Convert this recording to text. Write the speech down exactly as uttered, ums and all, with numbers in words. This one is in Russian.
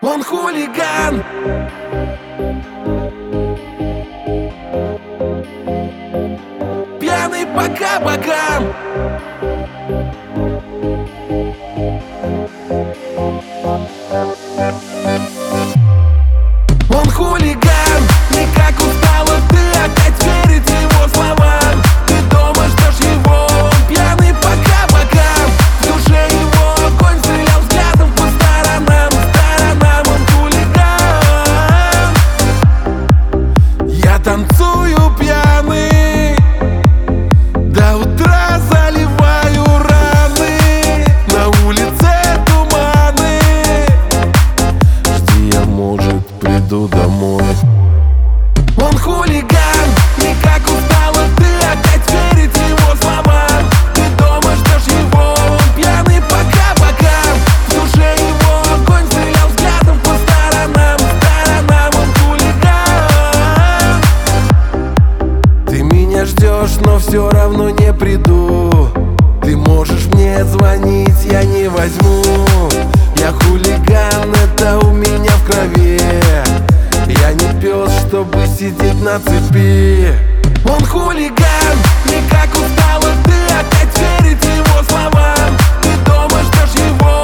Он хулиган. Пьяный по кабакам. Он хулиган. Никак устала ты опять верить его словам. Ты дома ждешь его, он пьяный по кабакам. В душе его огонь, стрелял взглядом по сторонам. Сторонам он хулиган. Я танцую пьяный, до утра заливаю раны. На улице туманы. Жди, я, может, приду домой. Он хулиган. Никак устала ты опять верить его словам. Ты дома ждешь его, он пьяный по кабакам. В душе его огонь, стрелял взглядом по сторонам. Сторонам он хулиган. Ты меня ждешь, но все равно не приду. Ты можешь мне звонить, я не возьму. Я хулиган, это у меня в крови. Я не пес, чтобы сидеть на цепи. Он хулиган. Никак устала ты опять верить его словам. Ты дома ждешь его,